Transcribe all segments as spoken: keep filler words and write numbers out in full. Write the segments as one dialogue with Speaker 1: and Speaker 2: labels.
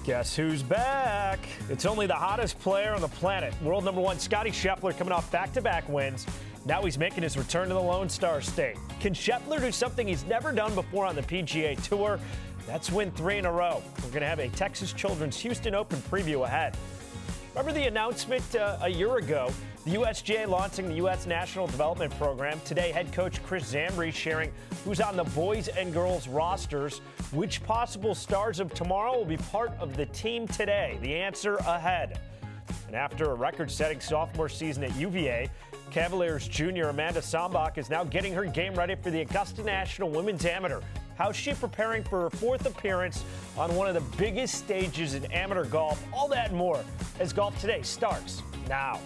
Speaker 1: Guess who's back? It's only the hottest player on the planet. World number one Scottie Scheffler coming off back-to-back wins. Now he's making his return to the Lone Star State. Can Scheffler do something he's never done before on the P G A Tour? That's win three in a row. We're going to have a Texas Children's Houston Open preview ahead. Remember the announcement uh, a year ago? The U S G A launching the U S National Development Program. Today, head coach Chris Zambri sharing who's on the boys and girls rosters. Which possible stars of tomorrow will be part of the team today? The answer ahead. And after a record-setting sophomore season at U V A, Cavaliers junior Amanda Sombach is now getting her game ready for the Augusta National Women's Amateur. How's she preparing for her fourth appearance on one of the biggest stages in amateur golf? All that and more as Golf Today starts now.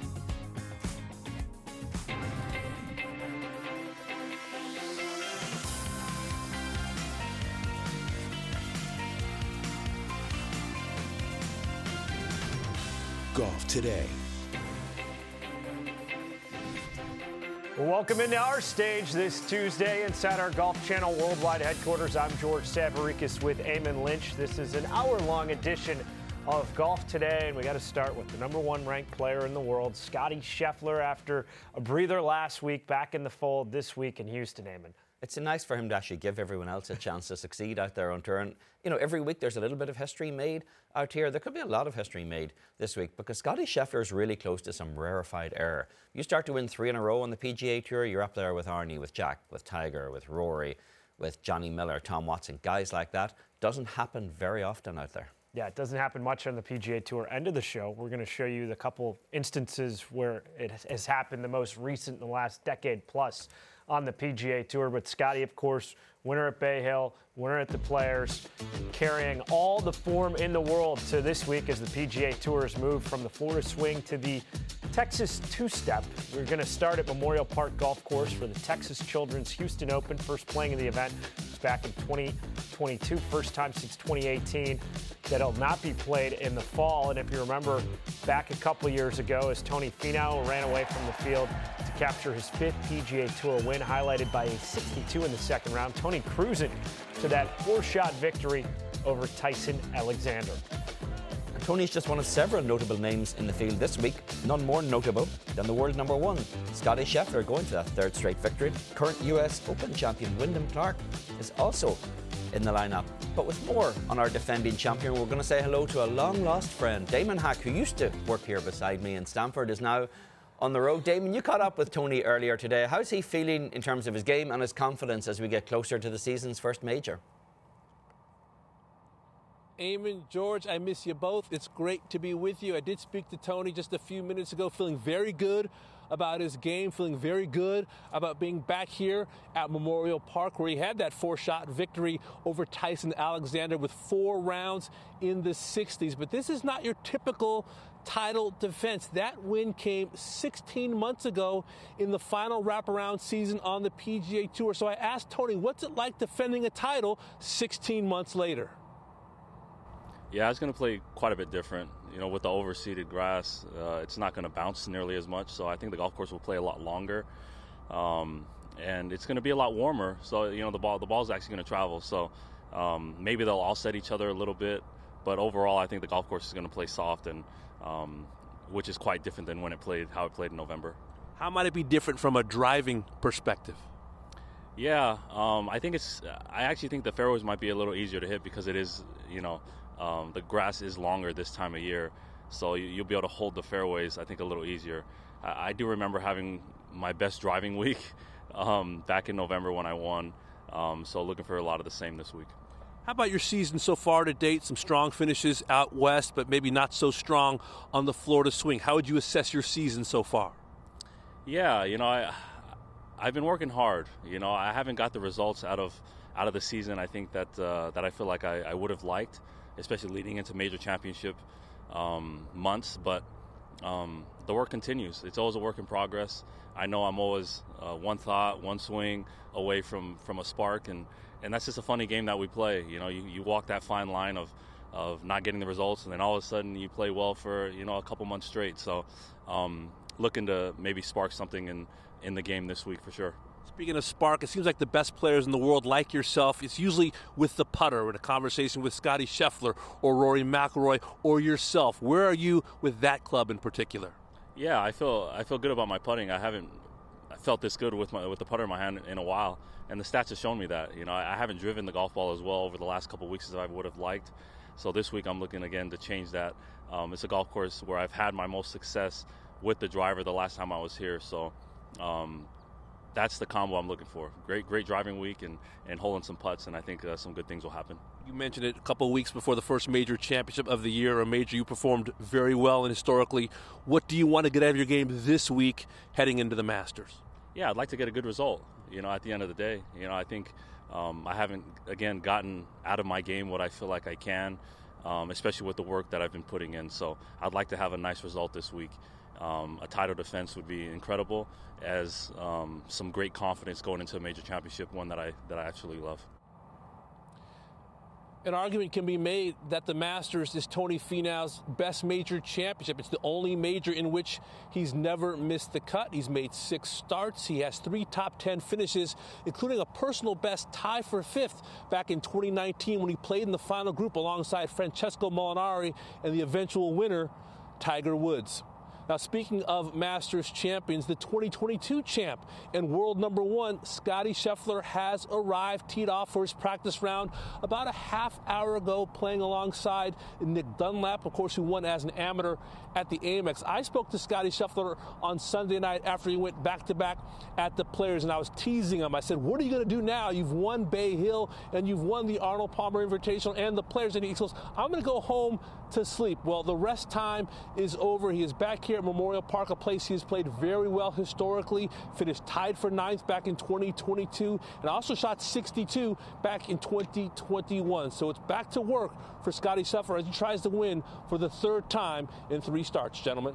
Speaker 2: Golf Today.
Speaker 1: Welcome into our stage this Tuesday inside our Golf Channel Worldwide headquarters. I'm George Savaricas with Eamon Lynch. This is an hour-long edition of Golf Today, and we got to start with the number one ranked player in the world, Scottie Scheffler, after a breather last week, back in the fold this week in Houston, Eamon.
Speaker 3: It's nice for him to actually give everyone else a chance to succeed out there on tour. And, you know, every week there's a little bit of history made out here. There could be a lot of history made this week because Scottie Scheffler is really close to some rarefied air. You start to win three in a row on the P G A Tour, you're up there with Arnie, with Jack, with Tiger, with Rory, with Johnny Miller, Tom Watson, guys like that. Doesn't happen very often out there.
Speaker 1: Yeah, it doesn't happen much on the P G A Tour. End of the show, we're going to show you the couple instances where it has happened, the most recent in the last decade plus on the P G A Tour. But Scottie, of course, winner at Bay Hill, winner at the Players, carrying all the form in the world to this week as the P G A Tour has moved from the Florida Swing to the Texas Two-Step. We're going to start at Memorial Park Golf Course for the Texas Children's Houston Open, first playing of the event. It's back in twenty twenty-two, first time since twenty eighteen that it'll not be played in the fall. And if you remember back a couple years ago, as Tony Finau ran away from the field to capture his fifth P G A Tour win, highlighted by a sixty-two in the second round, Tony cruising to that four-shot victory over Tyson Alexander.
Speaker 3: Tony's just one of several notable names in the field this week, none more notable than the world number one, Scottie Scheffler, going to that third straight victory. Current U S Open champion Wyndham Clark is also in the lineup. But with more on our defending champion, we're going to say hello to a long-lost friend. Damon Hack, who used to work here beside me in Stamford, is now on the road. Damon, you caught up with Tony earlier today. How's he feeling in terms of his game and his confidence as we get closer to the season's first major?
Speaker 4: Eamon, George, I miss you both. It's great to be with you. I did speak to Tony just a few minutes ago, feeling very good about his game, feeling very good about being back here at Memorial Park, where he had that four-shot victory over Tyson Alexander with four rounds in the sixties. But this is not your typical title defense. That win came sixteen months ago in the final wraparound season on the P G A Tour. So I asked Tony, what's it like defending a title sixteen months later?
Speaker 5: Yeah, it's going to play quite a bit different. You know, with the overseeded grass, uh, it's not going to bounce nearly as much. So I think the golf course will play a lot longer, um, and it's going to be a lot warmer. So you know, the ball the ball's actually going to travel. So um, maybe they'll offset each other a little bit, but overall, I think the golf course is going to play soft, and um, which is quite different than when it played how it played in November.
Speaker 4: How might it be different from a driving perspective?
Speaker 5: Yeah, um, I think it's. I actually think the fairways might be a little easier to hit because it is, you know. Um, the grass is longer this time of year, so you, you'll be able to hold the fairways, I think, a little easier. I, I do remember having my best driving week um, back in November when I won, um, so looking for a lot of the same this week.
Speaker 4: How about your season so far to date? Some strong finishes out west, but maybe not so strong on the Florida Swing. How would you assess your season so far?
Speaker 5: Yeah, you know, I, I've been working hard. You know, I haven't got the results out of out of the season I think that uh, that I feel like I, I would have liked, especially leading into major championship um, months. But um, the work continues. It's always a work in progress. I know I'm always uh, one thought, one swing away from, from a spark, and, and that's just a funny game that we play. You know, you, you walk that fine line of of not getting the results, and then all of a sudden you play well for, you know, a couple months straight. So um, looking to maybe spark something in, in the game this week for sure.
Speaker 4: Speaking of spark, it seems like the best players in the world, like yourself, it's usually with the putter in a conversation with Scottie Scheffler or Rory McIlroy or yourself. Where are you with that club in particular?
Speaker 5: Yeah, I feel I feel good about my putting. I haven't felt this good with my with the putter in my hand in a while, and the stats have shown me that. You know, I, I haven't driven the golf ball as well over the last couple of weeks as I would have liked. So this week I'm looking again to change that. Um, it's a golf course where I've had my most success with the driver the last time I was here. So. Um, That's the combo I'm looking for. Great, great driving week and, and holding some putts, and I think uh, some good things will happen.
Speaker 4: You mentioned it a couple of weeks before the first major championship of the year, a major you performed very well and historically. What do you want to get out of your game this week heading into the Masters?
Speaker 5: Yeah, I'd like to get a good result, you know, at the end of the day. You know, I think um, I haven't, again, gotten out of my game what I feel like I can, um, especially with the work that I've been putting in. So I'd like to have a nice result this week. Um, a title defense would be incredible, as um, some great confidence going into a major championship, one that I that I absolutely love.
Speaker 4: An argument can be made that the Masters is Tony Finau's best major championship. It's the only major in which he's never missed the cut. He's made six starts. He has three top ten finishes, including a personal best tie for fifth back in twenty nineteen when he played in the final group alongside Francesco Molinari and the eventual winner, Tiger Woods. Now, speaking of Masters champions, the twenty twenty-two champ and world number one, Scottie Scheffler, has arrived, teed off for his practice round about a half hour ago, playing alongside Nick Dunlap, of course, who won as an amateur at the Amex. I spoke to Scottie Scheffler on Sunday night after he went back-to-back at the Players, and I was teasing him. I said, what are you going to do now? You've won Bay Hill, and you've won the Arnold Palmer Invitational and the Players. And he goes, I'm going to go home to sleep. Well, the rest time is over. He is back here at Memorial Park, a place he has played very well historically, finished tied for ninth back in twenty twenty-two, and also shot sixty-two back in twenty twenty-one. So it's back to work for Scottie Scheffler as he tries to win for the third time in three starts, gentlemen.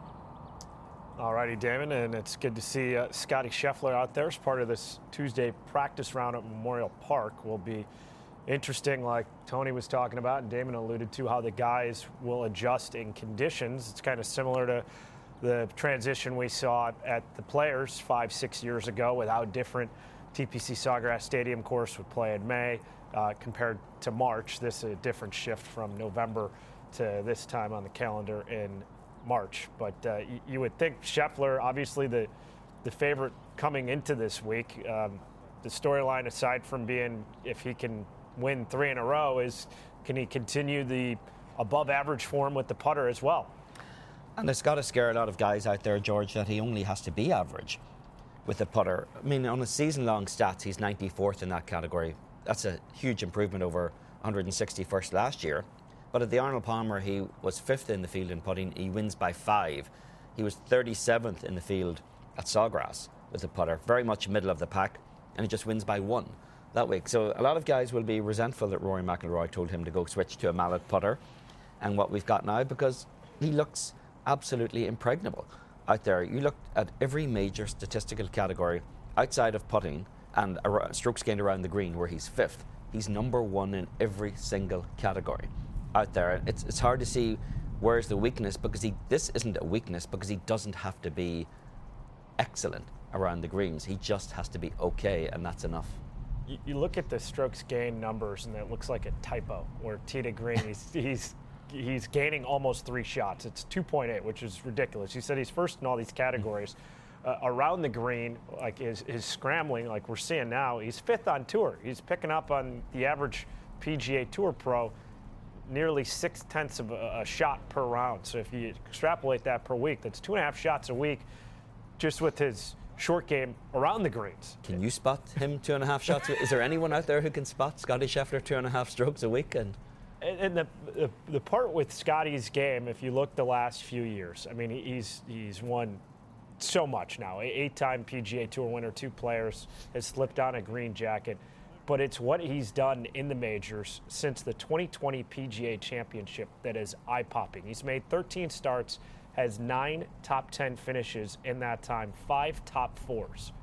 Speaker 1: All righty, Damon, and it's good to see uh, Scottie Scheffler out there as part of this Tuesday practice round at Memorial Park. Will be interesting, like Tony was talking about and Damon alluded to, how the guys will adjust in conditions. It's kind of similar to the transition we saw at the Players five, six years ago with how different T P C Sawgrass Stadium course would play in May uh, compared to March. This is a different shift from November to this time on the calendar in March. But uh, you, you would think Scheffler, obviously the, the favorite coming into this week. Um, the storyline, aside from being if he can win three in a row, is can he continue the above average form with the putter as well?
Speaker 3: And it's got to scare a lot of guys out there, George, that he only has to be average with the putter. I mean, on his season-long stats, he's ninety-fourth in that category. That's a huge improvement over one hundred sixty-first last year. But at the Arnold Palmer, he was fifth in the field in putting. He wins by five. He was thirty-seventh in the field at Sawgrass with the putter, very much middle of the pack, and he just wins by one that week. So a lot of guys will be resentful that Rory McIlroy told him to go switch to a mallet putter and what we've got now, because he looks absolutely impregnable out there. You look at every major statistical category outside of putting and strokes gained around the green, where he's fifth. He's number one in every single category out there. It's it's hard to see where's the weakness, because he this isn't a weakness because he doesn't have to be excellent around the greens. He just has to be okay, and that's enough.
Speaker 1: You, you look at the strokes gained numbers, and it looks like a typo. Where tee to green, he's he's he's gaining almost three shots. It's two point eight, which is ridiculous. He said he's first in all these categories. Uh, around the green, like his, his scrambling, like we're seeing now, he's fifth on tour. He's picking up on the average P G A Tour pro nearly six tenths of a, a shot per round. So if you extrapolate that per week, that's two and a half shots a week just with his short game around the greens.
Speaker 3: Can you spot him two and a half shots? Is there anyone out there who can spot Scottie Scheffler two and a half strokes a week? And
Speaker 1: And, and the, the the part with Scottie's game, if you look the last few years, I mean, he's he's won so much now. Eight-time P G A Tour winner, two players, has slipped on a green jacket. But it's what he's done in the majors since the twenty twenty P G A Championship that is eye-popping. He's made thirteen starts, has nine top ten finishes in that time, five top fours.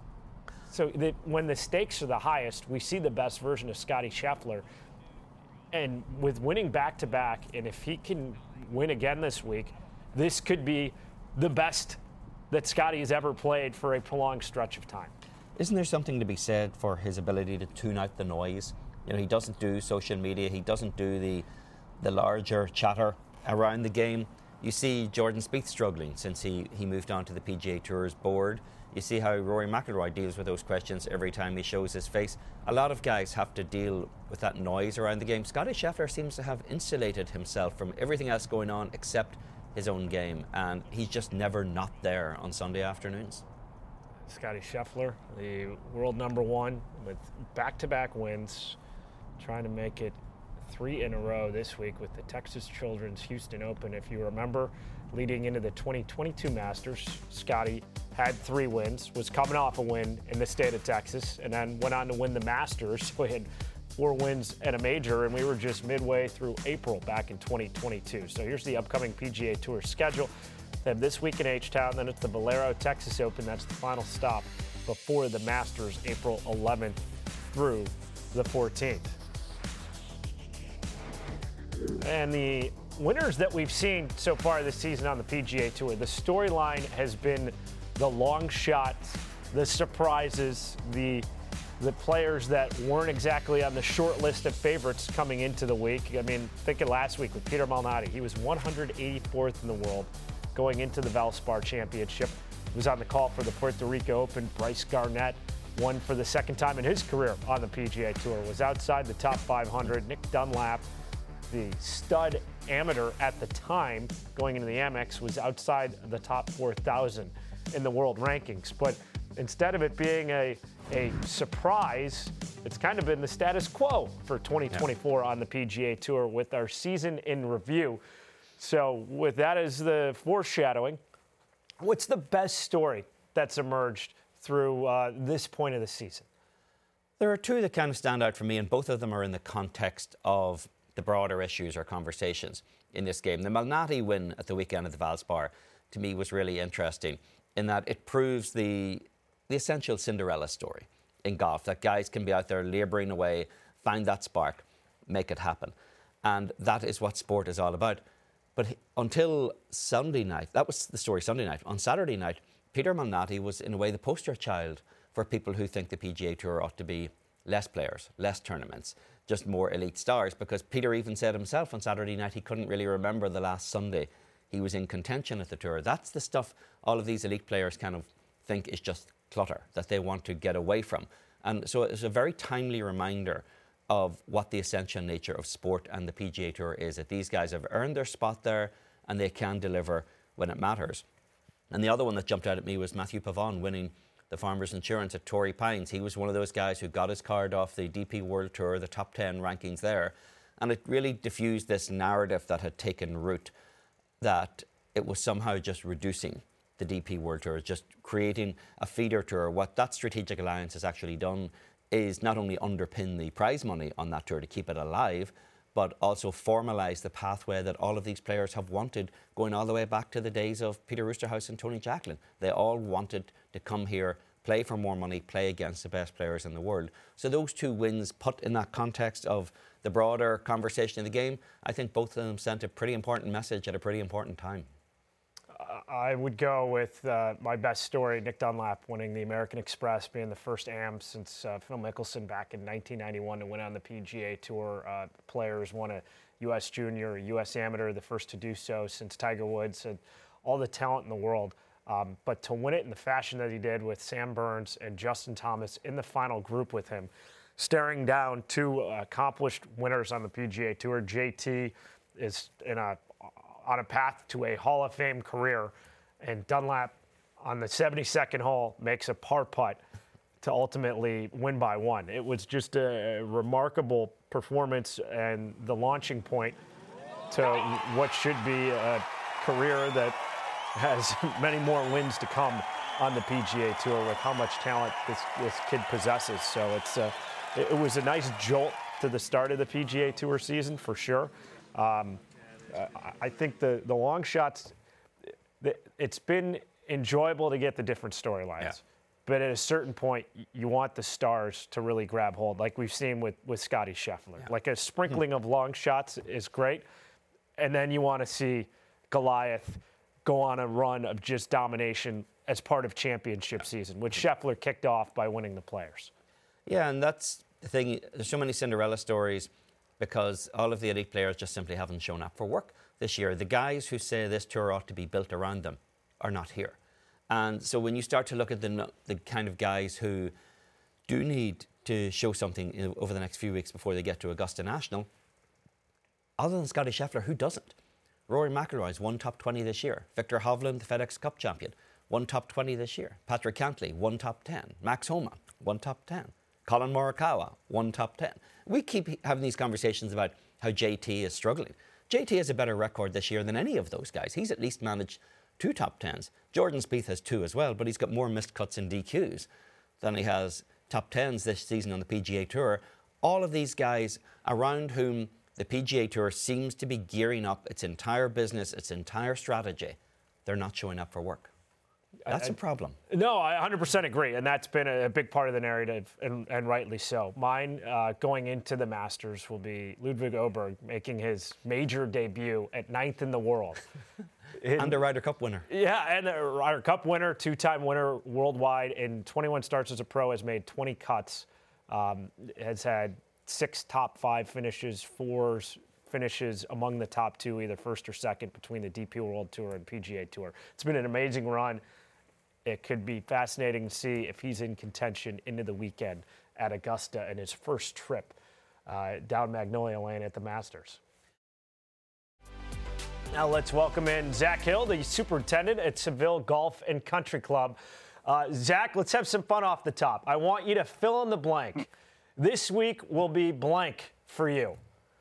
Speaker 1: So that when the stakes are the highest, we see the best version of Scottie Scheffler. And with winning back-to-back, and if he can win again this week, this could be the best that Scottie has ever played for a prolonged stretch of time.
Speaker 3: isn't there something to be said for his ability to tune out the noise? You know, he doesn't do social media. He doesn't do the the larger chatter around the game. You see Jordan Spieth struggling since he, he moved on to the P G A Tour's board. You see how Rory McIlroy deals with those questions every time he shows his face. A lot of guys have to deal with that noise around the game. Scottie Scheffler seems to have insulated himself from everything else going on except his own game, and he's just never not there on Sunday afternoons.
Speaker 1: Scottie Scheffler, the world number one with back-to-back wins, trying to make it three in a row this week with the Texas Children's Houston Open. If you remember, leading into the twenty twenty-two Masters, Scottie had three wins, was coming off a win in the state of Texas, and then went on to win the Masters. So he had four wins at a major, and we were just midway through April back in twenty twenty-two. So here's the upcoming P G A Tour schedule. They have this week in H-Town, then it's the Valero Texas Open. That's the final stop before the Masters, April eleventh through the fourteenth. And the winners that we've seen so far this season on the P G A Tour, the storyline has been the long shots, the surprises, the the players that weren't exactly on the short list of favorites coming into the week. I mean, think of last week with Peter Malnati. He was one hundred eighty-fourth in the world going into the Valspar Championship. He was on the call for the Puerto Rico Open. Bryce Garnett won for the second time in his career on the P G A Tour, was outside the top five hundred. Nick Dunlap, the stud amateur at the time going into the Amex, was outside the top four thousand in the world rankings. But instead of it being a, a surprise, it's kind of been the status quo for twenty twenty-four yeah. on the P G A Tour with our season in review. So with that as the foreshadowing, what's the best story that's emerged through uh, this point of the season?
Speaker 3: There are two that kind of stand out for me, and both of them are in the context of the broader issues or conversations in this game. The Malnati win at the weekend at the Valspar, to me, was really interesting in that it proves the, the essential Cinderella story in golf, that guys can be out there labouring away, find that spark, make it happen. And that is what sport is all about. But until Sunday night, that was the story Sunday night. On Saturday night, Peter Malnati was, in a way, the poster child for people who think the P G A Tour ought to be less players, less tournaments, just more elite stars, because Peter even said himself on Saturday night he couldn't really remember the last Sunday he was in contention at the Tour. That's the stuff all of these elite players kind of think is just clutter, that they want to get away from. And so it's a very timely reminder of what the essential nature of sport and the P G A Tour is, that these guys have earned their spot there and they can deliver when it matters. And the other one that jumped out at me was Matthew Pavon winning the Farmers Insurance at Torrey Pines. He was one of those guys who got his card off the D P World Tour, the top ten rankings there, and it really diffused this narrative that had taken root, that it was somehow just reducing the D P World Tour, just creating a feeder tour. What that strategic alliance has actually done is not only underpin the prize money on that tour to keep it alive, but also formalise the pathway that all of these players have wanted, going all the way back to the days of Peter Oosterhuis and Tony Jacklin. They all wanted to come here, play for more money, play against the best players in the world. So those two wins, put in that context of the broader conversation of the game, I think both of them sent a pretty important message at a pretty important time.
Speaker 1: I would go with uh, my best story, Nick Dunlap winning the American Express, being the first A M since uh, Phil Mickelson back in nineteen ninety-one to win on the P G A Tour. Uh, players won a U S Junior, a U S Amateur, the first to do so since Tiger Woods, and all the talent in the world. Um, but to win it in the fashion that he did with Sam Burns and Justin Thomas in the final group with him, staring down two uh, accomplished winners on the P G A Tour. J T is in a on a path to a Hall of Fame career, and Dunlap on the seventy-second hole makes a par putt to ultimately win by one. It was just a remarkable performance and the launching point to what should be a career that has many more wins to come on the P G A Tour with how much talent this, this kid possesses. So it's a, it was a nice jolt to the start of the P G A Tour season for sure. Um, I think the, the long shots, it's been enjoyable to get the different storylines. Yeah. But at a certain point, you want the stars to really grab hold, like we've seen with, with Scottie Scheffler. Yeah. Like a sprinkling of long shots is great. And then you want to see Goliath go on a run of just domination as part of championship season, which Scheffler kicked off by winning the Players.
Speaker 3: Yeah, and that's the thing. There's so many Cinderella stories because all of the elite players just simply haven't shown up for work this year. The guys who say this tour ought to be built around them are not here. And so when you start to look at the, the kind of guys who do need to show something in, over the next few weeks before they get to Augusta National, other than Scottie Scheffler, who doesn't? Rory McIlroy's won top twenty this year. Victor Hovland, the FedEx Cup champion, won top twenty this year. Patrick Cantlay, won top ten. Max Homa, won top ten. Colin Morikawa, won top ten. We keep having these conversations about how J T is struggling. J T has a better record this year than any of those guys. He's at least managed two top tens. Jordan Spieth has two as well, but he's got more missed cuts and D Qs than he has top tens this season on the P G A Tour. All of these guys around whom the P G A Tour seems to be gearing up its entire business, its entire strategy, they're not showing up for work. That's
Speaker 1: I,
Speaker 3: a problem.
Speaker 1: No, I one hundred percent agree, and that's been a big part of the narrative, and, and rightly so. Mine, uh, going into the Masters, will be Ludwig Åberg making his major debut at ninth in the world. In,
Speaker 3: and a Ryder Cup winner.
Speaker 1: Yeah, and a Ryder Cup winner, two-time winner worldwide, in twenty-one starts as a pro, has made twenty cuts, um, has had six top five finishes, four finishes among the top two, either first or second, between the D P World Tour and P G A Tour. It's been an amazing run. It could be fascinating to see if he's in contention into the weekend at Augusta and his first trip uh, down Magnolia Lane at the Masters. Now let's welcome in Zach Hill, the superintendent at Seville Golf and Country Club. Uh, Zach, let's have some fun off the top. I want you to fill in the blank. This week will be blank for you.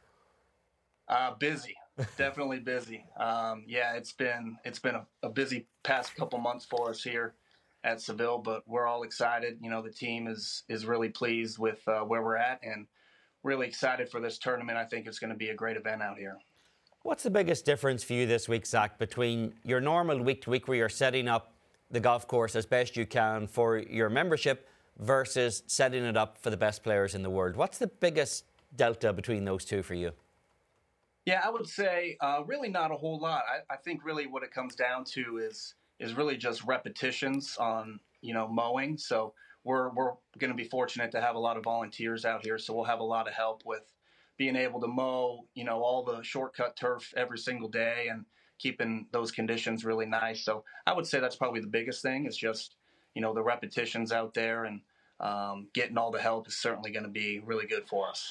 Speaker 2: Uh, busy, definitely busy. Um, yeah, it's been it's been a, a busy past couple months for us here at Seville, but we're all excited. You know, the team is is really pleased with uh, where we're at and really excited for this tournament. I think it's going to be a great event out here.
Speaker 3: What's the biggest difference for you this week, Zach, between your normal week to week where you're setting up the golf course as best you can for your membership versus setting it up for the best players in the world? What's the biggest delta between those two for you?
Speaker 2: Yeah, I would say uh, really not a whole lot. I, I think really what it comes down to is is really just repetitions on, you know, mowing. So we're we're going to be fortunate to have a lot of volunteers out here, so we'll have a lot of help with being able to mow, you know, all the shortcut turf every single day and keeping those conditions really nice. So I would say that's probably the biggest thing is just, you know, the repetitions out there, and um, getting all the help is certainly going to be really good for us.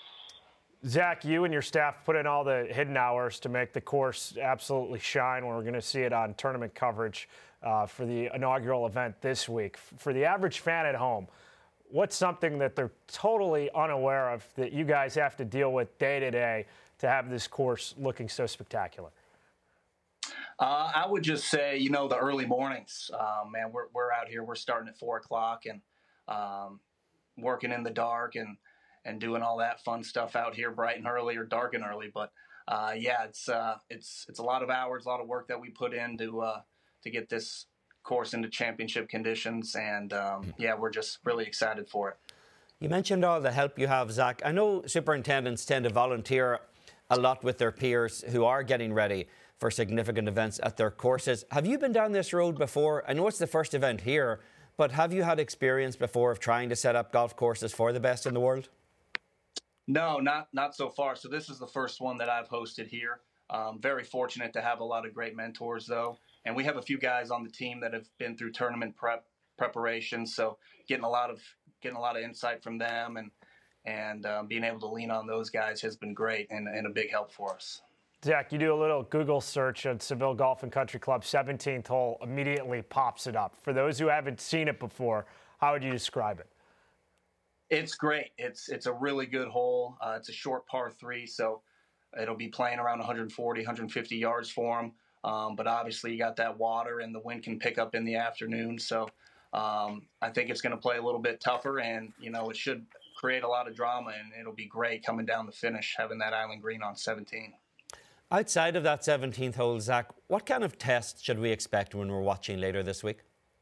Speaker 1: Zach, you and your staff put in all the hidden hours to make the course absolutely shine. We're going to see it on tournament coverage uh, for the inaugural event this week. For the average fan at home, what's something that they're totally unaware of that you guys have to deal with day to day to have this course looking so spectacular?
Speaker 2: Uh, I would just say, you know, the early mornings, um, man, we're, we're out here, we're starting at four o'clock and um, working in the dark and, and doing all that fun stuff out here bright and early or dark and early. But uh, yeah, it's, uh, it's, it's a lot of hours, a lot of work that we put in to, uh, to get this course into championship conditions. And um, yeah, we're just really excited for it.
Speaker 3: You mentioned all the help you have, Zach. I know superintendents tend to volunteer a lot with their peers who are getting ready for significant events at their courses. Have you been down this road before? I know it's the first event here, but have you had experience before of trying to set up golf courses for the best in the world?
Speaker 2: No, not not so far. So this is the first one that I've hosted here. Um, very fortunate to have a lot of great mentors, though. And we have a few guys on the team that have been through tournament prep preparation. So getting a lot of getting a lot of insight from them and and um, being able to lean on those guys has been great and, and a big help for us.
Speaker 1: Zach, you do a little Google search on Seville Golf and Country Club, seventeenth hole, immediately pops it up. For those who haven't seen it before, how would you describe it?
Speaker 2: It's great. It's it's a really good hole. Uh, it's a short par three, so it'll be playing around one forty, one fifty yards for them. Um, but obviously you got that water and the wind can pick up in the afternoon. So um, I think it's going to play a little bit tougher, and, you know, it should create a lot of drama, and it'll be great coming down the finish, having that island green on seventeen.
Speaker 3: Outside of that seventeenth hole, Zach, what kind of test should we expect when we're watching later this week?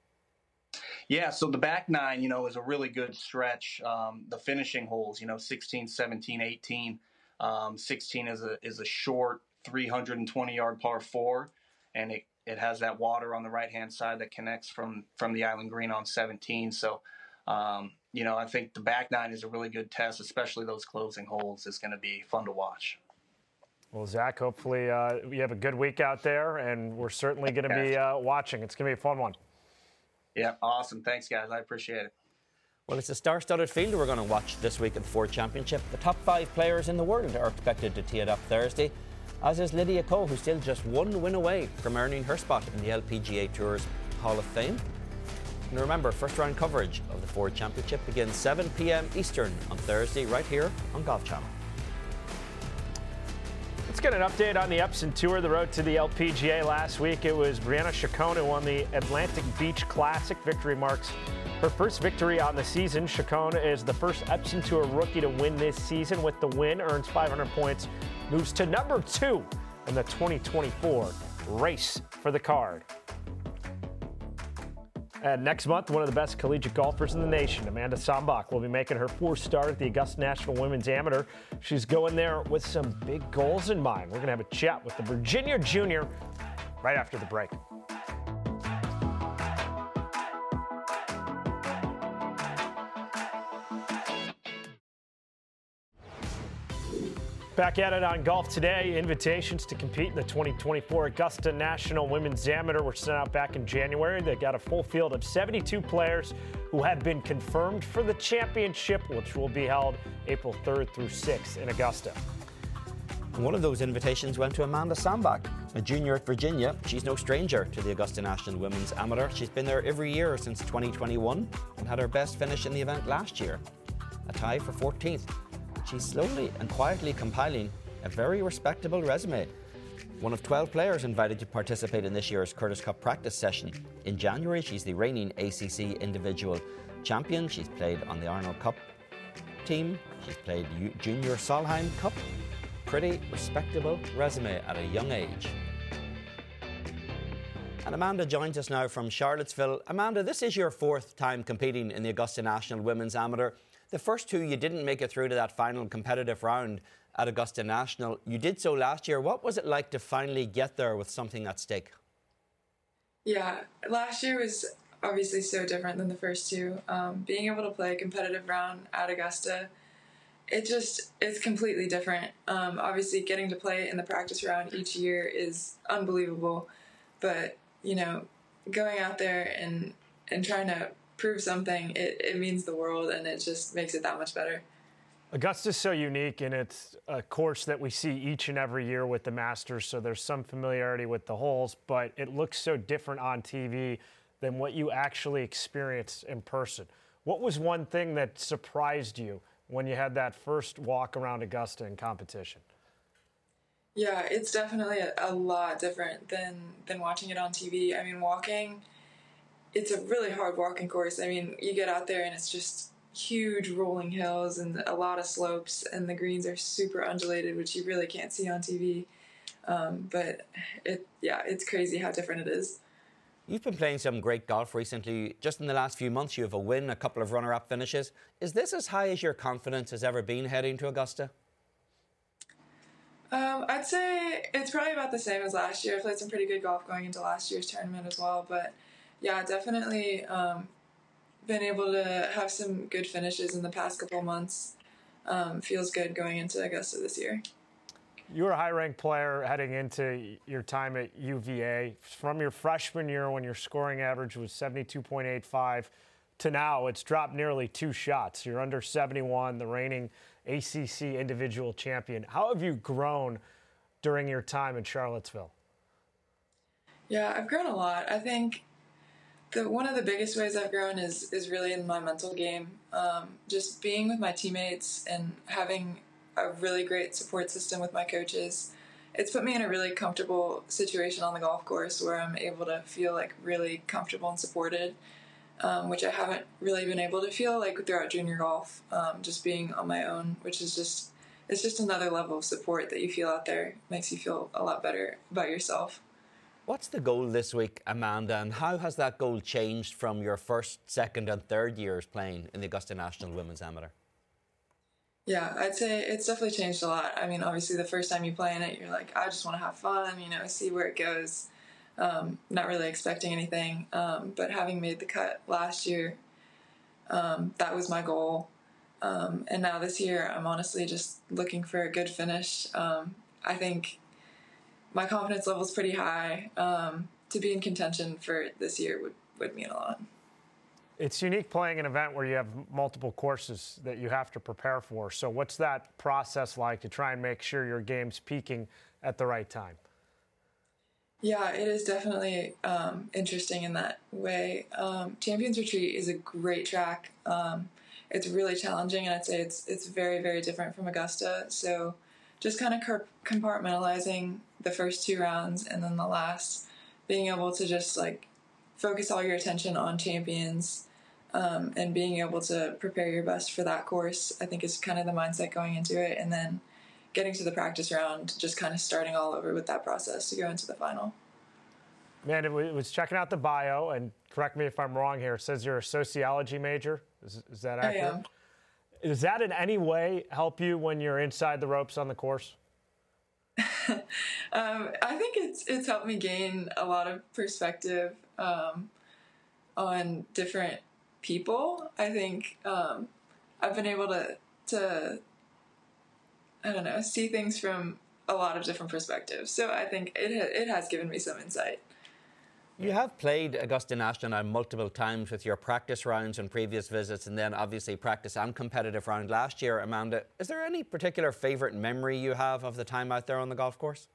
Speaker 2: Yeah, so the back nine, you know, is a really good stretch. Um, the finishing holes, you know, sixteen, seventeen, eighteen. Um, sixteen is a is a short three hundred twenty yard par four, and it, it has that water on the right-hand side that connects from, from the island green on seventeen. So, um, you know, I think the back nine is a really good test, especially those closing holes. It's going to be fun to watch.
Speaker 1: Well, Zach, hopefully uh, you have a good week out there, and we're certainly going to be uh, watching. It's going to be a fun one.
Speaker 2: Yeah, awesome. Thanks, guys. I appreciate it.
Speaker 3: Well, it's a star-studded field we're going to watch this week at the Ford Championship. The top five players in the world are expected to tee it up Thursday, as is Lydia Ko, who's still just one win away from earning her spot in the L P G A Tour's Hall of Fame. And remember, first-round coverage of the Ford Championship begins seven p.m. Eastern on Thursday, right here on Golf Channel.
Speaker 1: Let's get an update on the Epson Tour, the road to the L P G A. Last week, it was Brianna Chacon who won the Atlantic Beach Classic. Victory marks her first victory on the season. Chacon is the first Epson Tour rookie to win this season. With the win, earns five hundred points, moves to number two in the twenty twenty-four race for the card. And next month, one of the best collegiate golfers in the nation, Amanda Sambach, will be making her fourth start at the Augusta National Women's Amateur. She's going there with some big goals in mind. We're going to have a chat with the Virginia Junior right after the break. Back at it on Golf Today. Invitations to compete in the twenty twenty-four Augusta National Women's Amateur were sent out back in January. They got a full field of seventy-two players who have been confirmed for the championship, which will be held April third through sixth in Augusta.
Speaker 3: One of those invitations went to Amanda Sambach, a junior at Virginia. She's no stranger to the Augusta National Women's Amateur. She's been there every year since twenty twenty-one and had her best finish in the event last year, a tie for fourteenth. She's slowly and quietly compiling a very respectable resume. One of twelve players invited to participate in this year's Curtis Cup practice session. In January, she's the reigning A C C individual champion. She's played on the Arnold Cup team. She's played Junior Solheim Cup. Pretty respectable resume at a young age. And Amanda joins us now from Charlottesville. Amanda, this is your fourth time competing in the Augusta National Women's Amateur. The first two, you didn't make it through to that final competitive round at Augusta National. You did so last year. What was it like to finally get there with something at stake?
Speaker 6: Yeah, last year was obviously so different than the first two. Um, being able to play a competitive round at Augusta, it just is completely different. Um, obviously, getting to play in the practice round each year is unbelievable. But, you know, going out there and, and trying to prove something, it, it means the world, and it just makes it that much better.
Speaker 1: Augusta's so unique, and it's a course that we see each and every year with the Masters, so there's some familiarity with the holes, but it looks so different on T V than what you actually experience in person. What was one thing that surprised you when you had that first walk around Augusta in competition?
Speaker 6: Yeah, it's definitely a, a lot different than, than watching it on T V. I mean, walking... It's a really hard walking course. I mean, you get out there and it's just huge rolling hills and a lot of slopes, and the greens are super undulated, which you really can't see on T V. Um, but it, yeah, it's crazy how different it is.
Speaker 3: You've been playing some great golf recently. Just in the last few months, you have a win, a couple of runner-up finishes. Is this as high as your confidence has ever been heading to Augusta?
Speaker 6: Um, I'd say it's probably about the same as last year. I played some pretty good golf going into last year's tournament as well, but yeah, definitely um, been able to have some good finishes in the past couple of months. Um, feels good going into Augusta this year.
Speaker 1: You were a high-ranked player heading into your time at U V A. From your freshman year, when your scoring average was seventy-two point eight five, to now it's dropped nearly two shots. You're under seventy-one, the reigning A C C individual champion. How have you grown during your time in Charlottesville?
Speaker 6: Yeah, I've grown a lot. I think The, one of the biggest ways I've grown is, is really in my mental game. Um, just being with my teammates and having a really great support system with my coaches. It's put me in a really comfortable situation on the golf course where I'm able to feel like really comfortable and supported, um, which I haven't really been able to feel like throughout junior golf, um, just being on my own, which is just, it's just another level of support that you feel out there. It makes you feel a lot better about yourself.
Speaker 3: What's the goal this week, Amanda, and how has that goal changed from your first, second and third years playing in the Augusta National Women's Amateur?
Speaker 6: Yeah, I'd say it's definitely changed a lot. I mean, obviously the first time you play in it, you're like, I just want to have fun, you know, see where it goes. um, not really expecting anything. Um, but having made the cut last year, um, that was my goal. Um, and now this year, I'm honestly just looking for a good finish. Um, I think my confidence level is pretty high. Um, to be in contention for this year would, would mean a lot.
Speaker 1: It's unique playing an event where you have multiple courses that you have to prepare for. So what's that process like to try and make sure your game's peaking at the right time?
Speaker 6: Yeah, it is definitely um, interesting in that way. Um, Champions Retreat is a great track. Um, it's really challenging, and I'd say it's it's very, very different from Augusta. So just kind of compartmentalizing the first two rounds and then the last, being able to just like focus all your attention on Champions um, and being able to prepare your best for that course, I think is kind of the mindset going into it. And then getting to the practice round, just kind of starting all over with that process to go into the final.
Speaker 1: Man, it was checking out the bio, and correct me if I'm wrong here, it says you're a sociology major. Is, is that accurate?
Speaker 6: I am.
Speaker 1: Does that in any way help you when you're inside the ropes on the course?
Speaker 6: um, I think it's it's helped me gain a lot of perspective um, on different people. I think um, I've been able to to I don't know see things from a lot of different perspectives. So I think it ha- it has given me some insight.
Speaker 3: You have played Augusta National now multiple times with your practice rounds and previous visits, and then obviously practice and competitive round last year. Amanda, is there any particular favourite memory you have of the time out there on the golf course?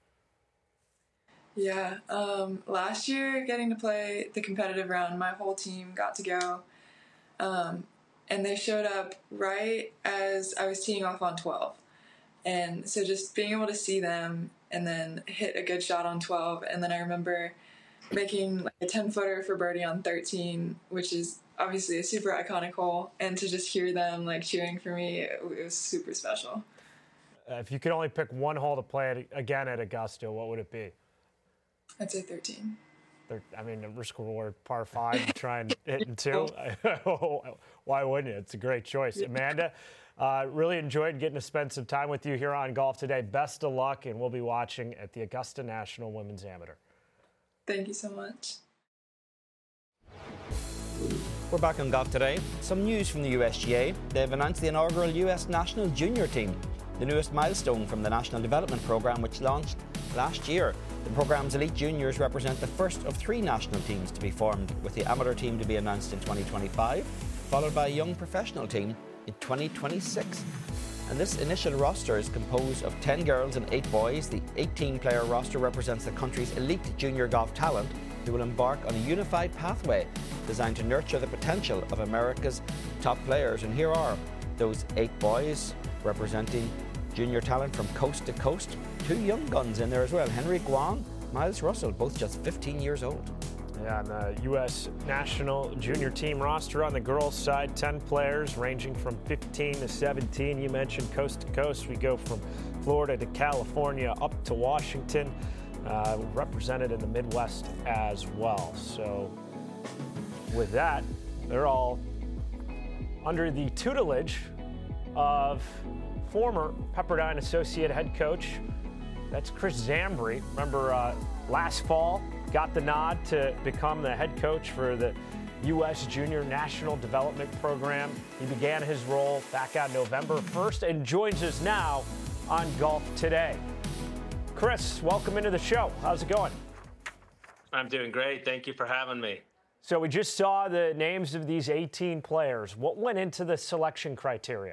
Speaker 6: Yeah, um, last year getting to play the competitive round, my whole team got to go, um, and they showed up right as I was teeing off on twelve. And so just being able to see them and then hit a good shot on twelve, and then I remember making like a ten-footer for birdie on thirteen, which is obviously a super iconic hole, and to just hear them like cheering for me, it, it was super special.
Speaker 1: Uh, if you could only pick one hole to play it again at Augusta, what would it be?
Speaker 6: I'd say thirteen.
Speaker 1: I mean, the risk reward par five, you try and hit in two. Why wouldn't you? It's a great choice. Yeah. Amanda, uh, really enjoyed getting to spend some time with you here on Golf Today. Best of luck, and we'll be watching at the Augusta National Women's Amateur.
Speaker 6: Thank you so much.
Speaker 3: We're back on Golf Today. Some news from the U S G A. They've announced the inaugural U S National Junior Team, the newest milestone from the National Development Programme, which launched last year. The programme's elite juniors represent the first of three national teams to be formed, with the amateur team to be announced in twenty twenty-five, followed by a young professional team in twenty twenty-six. And this initial roster is composed of ten girls and eight boys. The eighteen-player roster represents the country's elite junior golf talent, who will embark on a unified pathway designed to nurture the potential of America's top players. And here are those eight boys representing junior talent from coast to coast. Two young guns in there as well, Henry Guan, Miles Russell, both just fifteen years old.
Speaker 1: Yeah, and the U S National Junior Team roster on the girls' side, ten players ranging from fifteen to seventeen. You mentioned coast to coast. We go from Florida to California up to Washington, uh, represented in the Midwest as well. So with that, they're all under the tutelage of former Pepperdine Associate head coach. That's Chris Zambri. Remember uh, last fall, got the nod to become the head coach for the U S Junior National Development Program. He began his role back on November first and joins us now on Golf Today. Chris, welcome into the show. How's it going?
Speaker 7: I'm doing great. Thank you for having me.
Speaker 1: So we just saw the names of these eighteen players. What went into the selection criteria?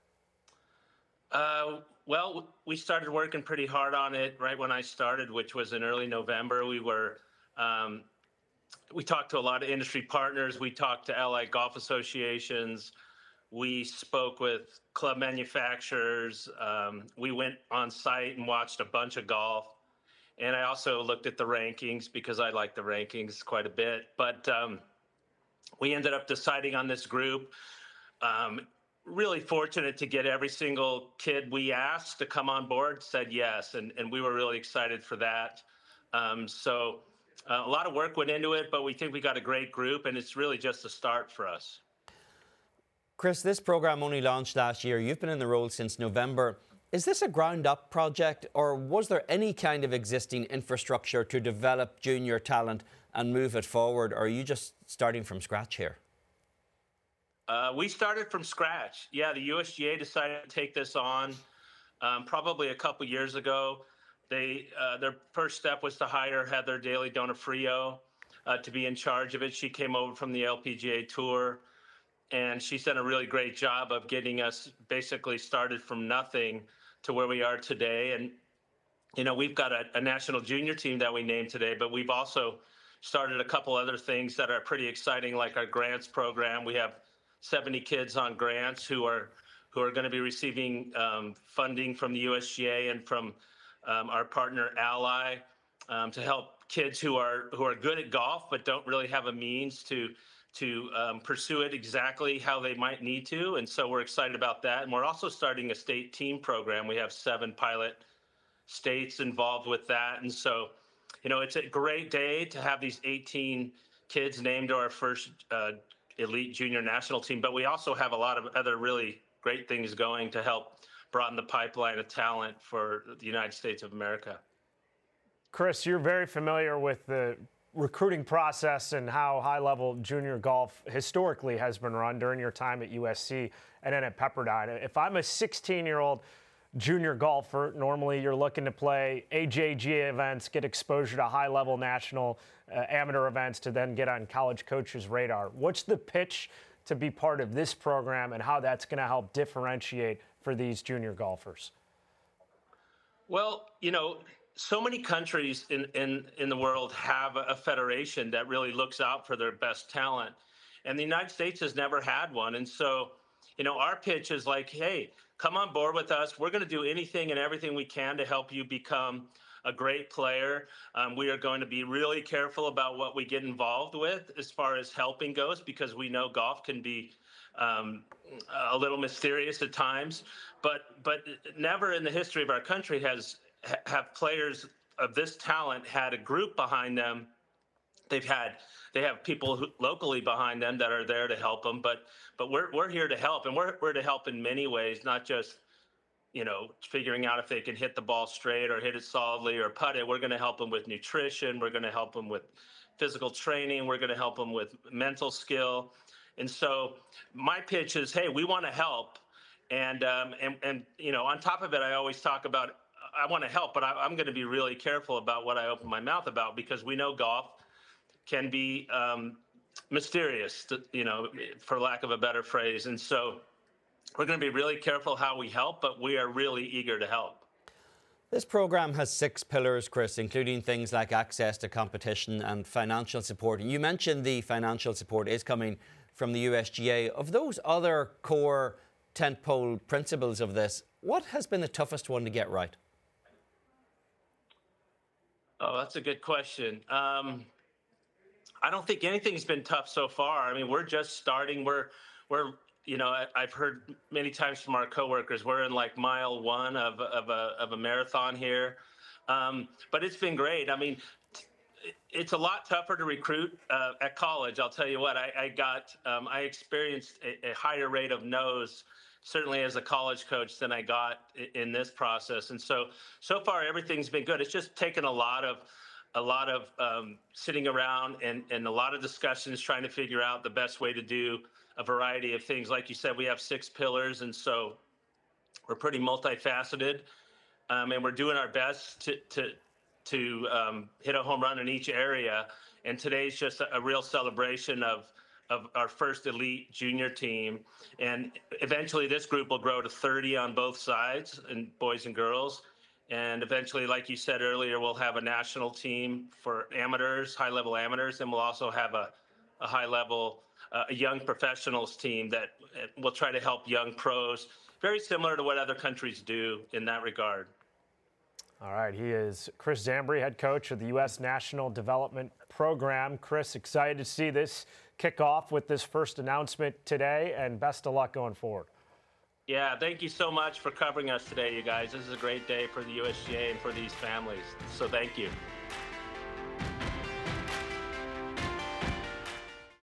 Speaker 7: Uh, well, we started working pretty hard on it right when I started, which was in early November. We were, um, we talked to a lot of industry partners. We talked to allied golf associations. We spoke with club manufacturers. Um, we went on site and watched a bunch of golf. And I also looked at the rankings because I like the rankings quite a bit. But um, we ended up deciding on this group. Um, really fortunate to get every single kid we asked to come on board said yes, and, and we were really excited for that. Um, so uh, a lot of work went into it, but we think we got a great group, and it's really just a start for us.
Speaker 3: Chris, this program only launched last year. You've been in the role since November. Is this a ground-up project, or was there any kind of existing infrastructure to develop junior talent and move it forward, or are you just starting from scratch here?
Speaker 7: Uh, we started from scratch. Yeah, the U S G A decided to take this on um, probably a couple years ago. They uh, their first step was to hire Heather Daly Donofrio uh, to be in charge of it. She came over from the L P G A Tour, and she's done a really great job of getting us basically started from nothing to where we are today. And, you know, we've got a, a national junior team that we named today, but we've also started a couple other things that are pretty exciting, like our grants program. We have seventy kids on grants who are who are going to be receiving um, funding from the U S G A and from um, our partner Ally um, to help kids who are who are good at golf but don't really have a means to to um, pursue it exactly how they might need to. And so we're excited about that. And we're also starting a state team program. We have seven pilot states involved with that. And so, you know, it's a great day to have these eighteen kids named to our first uh, elite junior national team. But we also have a lot of other really great things going to help broaden the pipeline of talent for the United States of America.
Speaker 1: Chris, you're very familiar with the recruiting process and how high-level junior golf historically has been run during your time at U S C and then at Pepperdine. If I'm a sixteen-year-old junior golfer, normally you're looking to play A J G A events, get exposure to high-level national uh, amateur events to then get on college coaches' radar. What's the pitch to be part of this program and how that's going to help differentiate for these junior golfers?
Speaker 7: Well, you know, so many countries in, in, in the world have a federation that really looks out for their best talent. And the United States has never had one. And so, you know, our pitch is like, hey, come on board with us. We're going to do anything and everything we can to help you become a great player. Um, we are going to be really careful about what we get involved with as far as helping goes, because we know golf can be um, a little mysterious at times. But but never in the history of our country has have players of this talent had a group behind them. They've had they have people who, locally behind them that are there to help them. But but we're we're here to help, and we're we're to help in many ways, not just, you know, figuring out if they can hit the ball straight or hit it solidly or putt it. We're going to help them with nutrition. We're going to help them with physical training. We're going to help them with mental skill. And so my pitch is, hey, we want to help. And, um, and, and, you know, on top of it, I always talk about, I want to help, but I, I'm going to be really careful about what I open my mouth about, because we know golf can be um, mysterious, to, you know, for lack of a better phrase. And so we're going to be really careful how we help, but we are really eager to help.
Speaker 3: This program has six pillars, Chris, including things like access to competition and financial support. You mentioned the financial support is coming from the U S G A. Of those other core tentpole principles of this, what has been the toughest one to get right?
Speaker 7: Oh, that's a good question. Um, I don't think anything's been tough so far. I mean, we're just starting. We're, we're, you know, I, I've heard many times from our coworkers, we're in like mile one of, of a of a marathon here, um, but it's been great. I mean, it's a lot tougher to recruit uh, at college. I'll tell you what. I, I got, um, I experienced a, a higher rate of no's, certainly as a college coach, than I got in this process. And so, so far everything's been good. It's just taken a lot of, a lot of um, sitting around and, and a lot of discussions trying to figure out the best way to do a variety of things. Like you said, we have six pillars, and so we're pretty multifaceted, um, and we're doing our best to to to um, hit a home run in each area. And today's just a, a real celebration of of our first elite junior team. And eventually this group will grow to thirty on both sides, and boys and girls. And eventually, like you said earlier, we'll have a national team for amateurs, high-level amateurs, and we'll also have a, a high-level, uh, a young professionals team that will try to help young pros, very similar to what other countries do in that regard.
Speaker 1: All right, he is Chris Zambri, head coach of the U S National Development Program. Chris, excited to see this kick off with this first announcement today, and best of luck going forward.
Speaker 7: Yeah, thank you so much for covering us today, you guys. This is a great day for the U S G A and for these families, so thank you.